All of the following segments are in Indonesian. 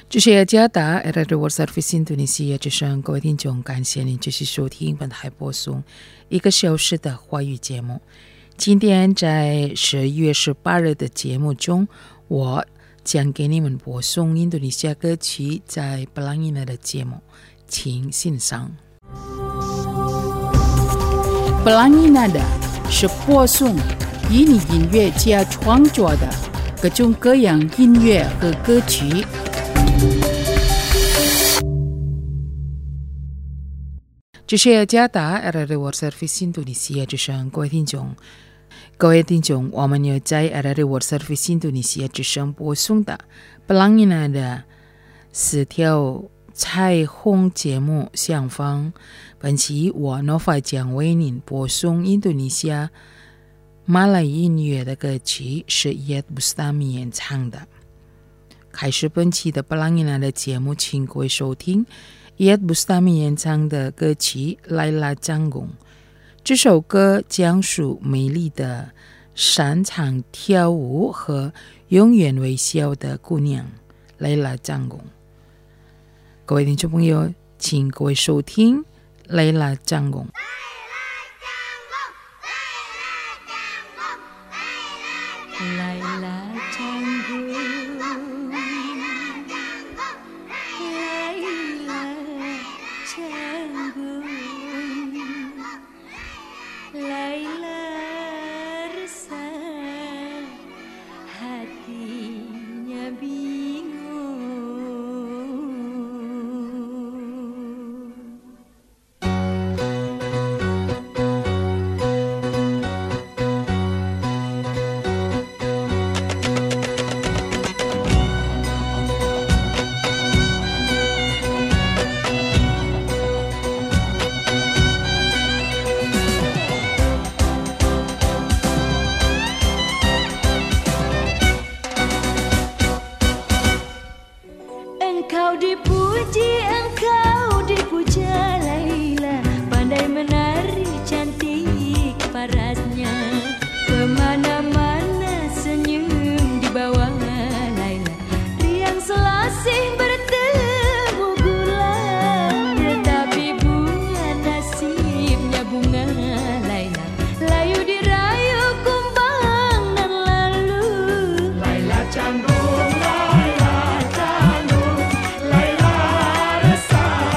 这是加达 RRI World Service Indonesia 之声，各位听众，感谢您继续收听本台播送1个小时的华语节目。今天在11月18日的节目中，我将给你们播送印度尼西亚歌曲在布朗伊纳的节目，请欣赏。布朗伊纳的是播送印尼音乐家创作的各种各样音乐和歌曲。这是加达 RRI World Service Indonesia 之声，各位听众，我们有在 RRI World Service Indonesia 之声播送的布朗伊纳的4条彩虹节目相逢。本期我Nova将为您播送印度尼西亚马来音乐的歌曲，是Iyeth Bustami演唱的。开始本期的布朗伊纳的节目，请各位收听Iyeth Bustami演唱的歌曲《Laila Canggung》。这首歌讲述美丽的擅长跳舞和永远微笑的姑娘 Laila Canggung。各位听众朋友，请各位收听 Laila Canggung。Laila Canggung，Laila resah, hatinya bingung. Engkau dipuja Laila, pandai menari cantik parasnya, kemana-mana senyum dibawa Laila, riang selasih bertemu gula, tetapi bunga nasibnya bunga Laila, layu dirayu kumbang dan lalu. Laila Canggung, Laila Canggung, Laila resah,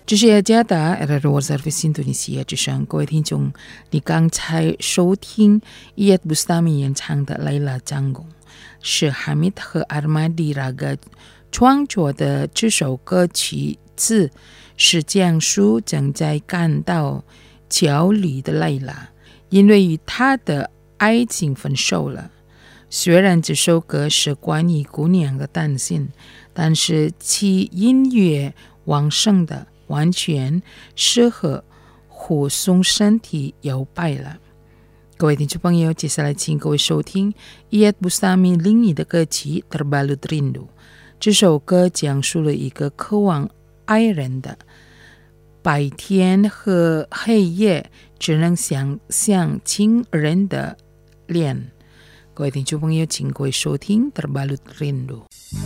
这是雅加达 RRY Service Indonesia 之声，各位听众，你刚才收听 Iyeth Bustami 演唱的《Laila Janggung》，是 Hamid 和 Armadi Raga 创作的。这首歌曲字是讲述正在感到焦虑的莱拉，因为与她的爱情分手了。虽然这首歌是关于姑娘的担心，但是其音乐旺盛的，完全适合护送身体摇摆了。各位听众朋友，接下来请各位收听 Iyeth Bustami 另一的歌曲 Terbalut Rindu。这首歌讲述了一个渴望爱人的白天和黑夜只能想象情人的脸。各位听众朋友，请各位收听 Terbalut Rindu。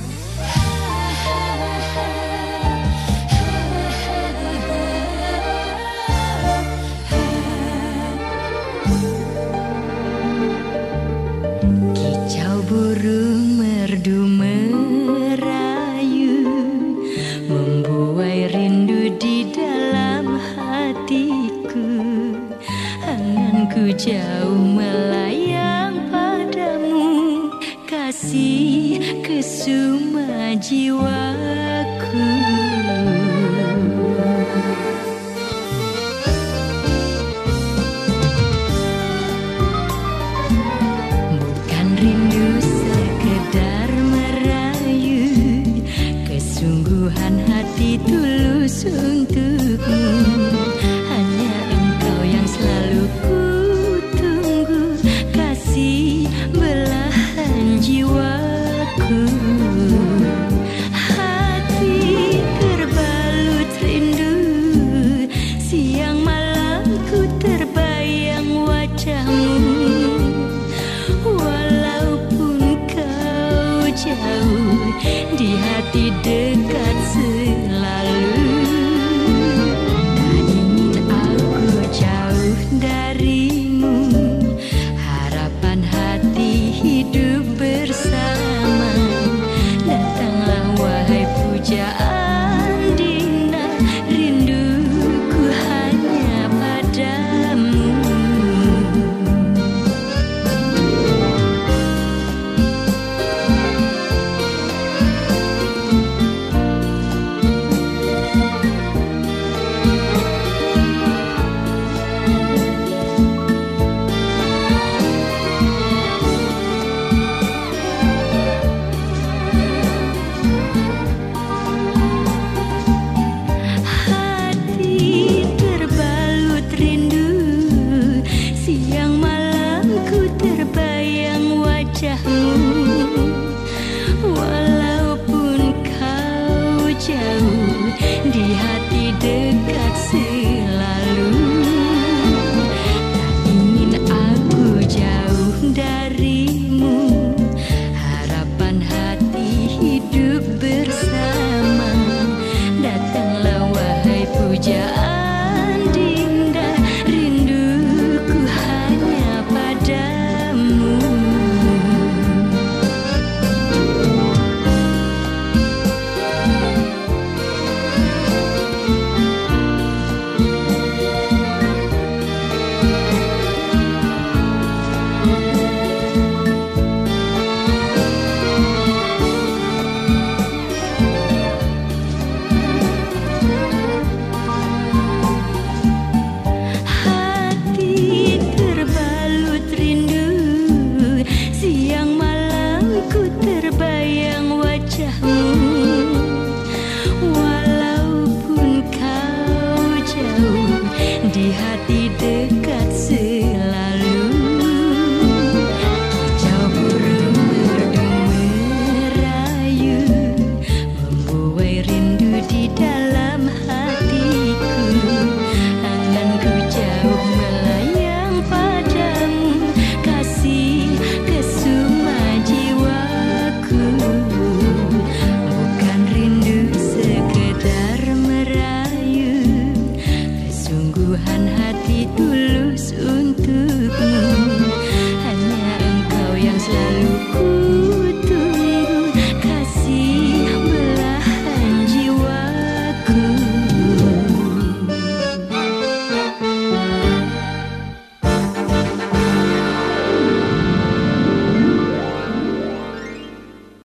Kicau burung merdu merayu, membuai rindu di dalam hatiku. Anganku jauh melayang padamu, kasih kesuma jiwaku. Bukan rindu sekedar merayu, kesungguhan hati tulus untukmu. Hanya engkau yang selalu ku tunggu, kasih belahan jiwaku.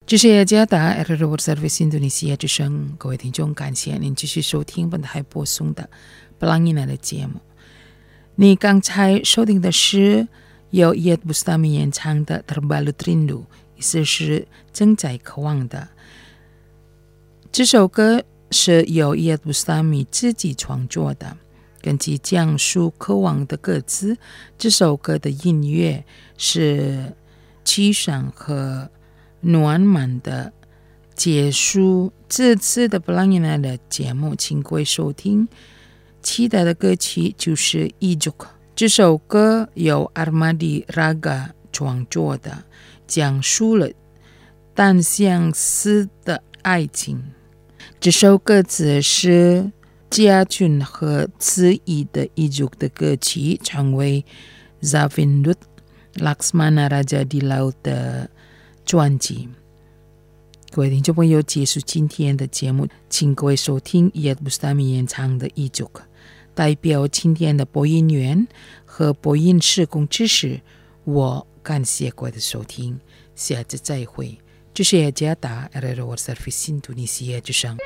这是雅加达 RRI World Service Indonesia 之声，各位听众，感谢您继续收听本台播送的Pelangi的节目。你刚才收听的是由Iyeth Bustami演唱的 Terbalut Rindu， 意思是正在渴望的。这首歌是由Iyeth Bustami自己创作的，根据讲述渴望的歌词，这首歌的音乐是凄伤和暖满的结束这次的Pelangi的节目，请各位收听。期待的歌曲就是Ijuk，这首歌由Armadi Raga 创作的，讲述了单相思的爱情。这首歌词是家俊和子怡的Ijuk的歌曲，成为 Zavindut Laksmana Raja di Laut 的专辑。各位听众朋友，结束今天的节目，请各位收听Iyeth Bustami演唱的Ijuk。代表今天的播音员和播音施工知识，我感谢各位的收听，下次再会。这是雅加达 RRI World Service Indonesia 之声。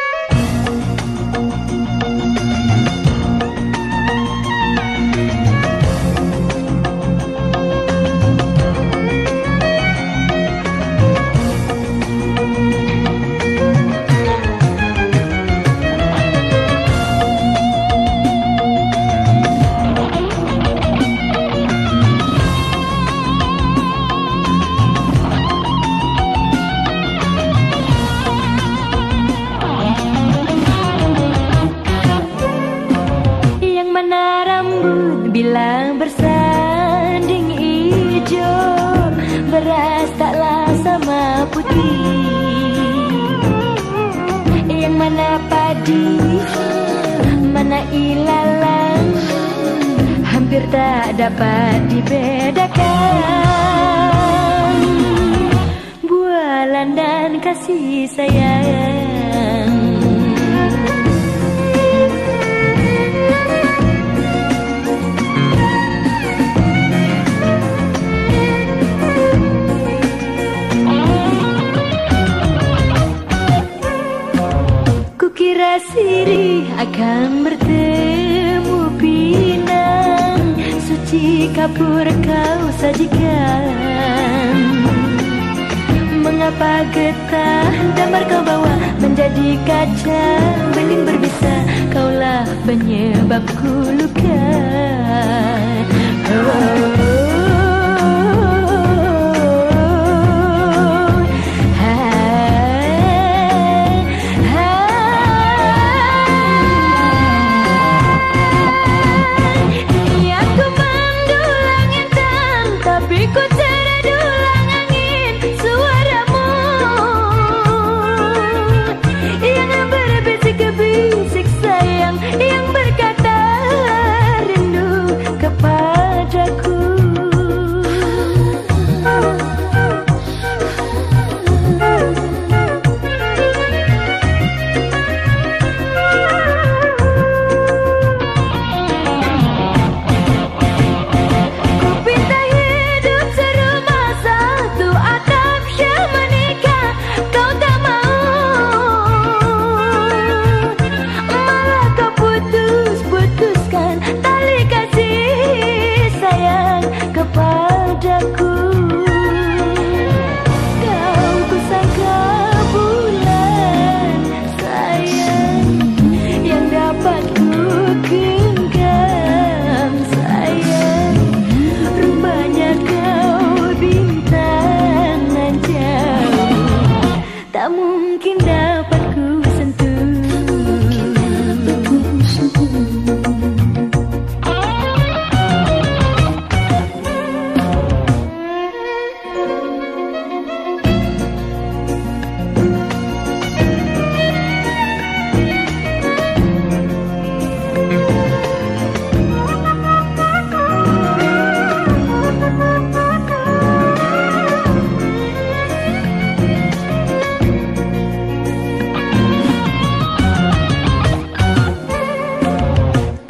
Bila bersanding hijau, beras taklah sama putih. Yang mana padi, mana ilalang, hampir tak dapat dibedakan. Bualan dan kasih sayang, kukira sirih akan bertemu pinang, suci kapur kau sajikan. Mengapa getah damar kau bawa menjadi kaca bening berbisa, kaulah penyebabku luka.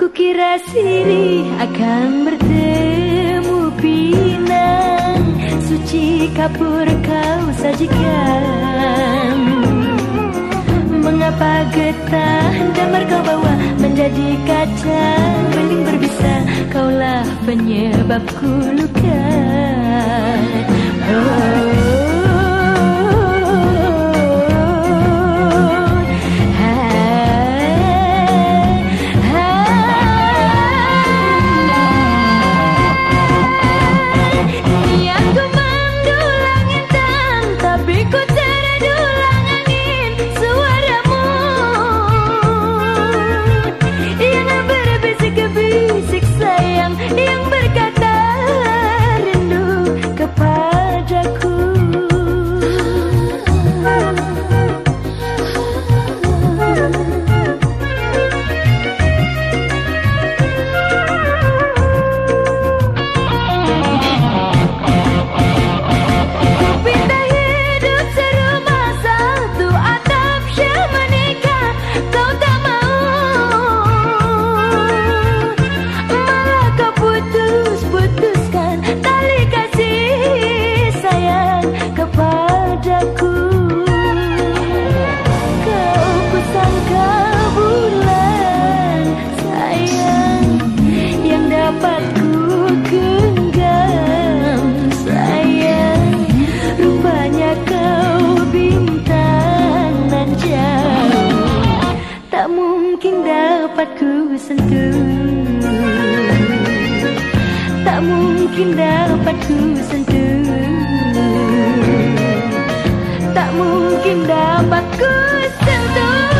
sirih akan bertemu pinang, suci kapur kau sajikan. Mengapa getah damar kau bawa menjadi kaca bening berbisa? Kaulah penyebabku luka. Tak mungkin dapat ku sentuh, tak mungkin dapat ku sentuh.